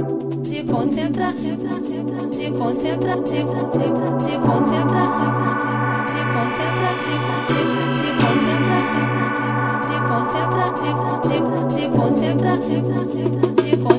Se concentra, se concentra, se concentra, se concentra, se concentra, se concentra, se concentra, se concentra, se concentra, se concentra, se concentra, se concentra, se concentra.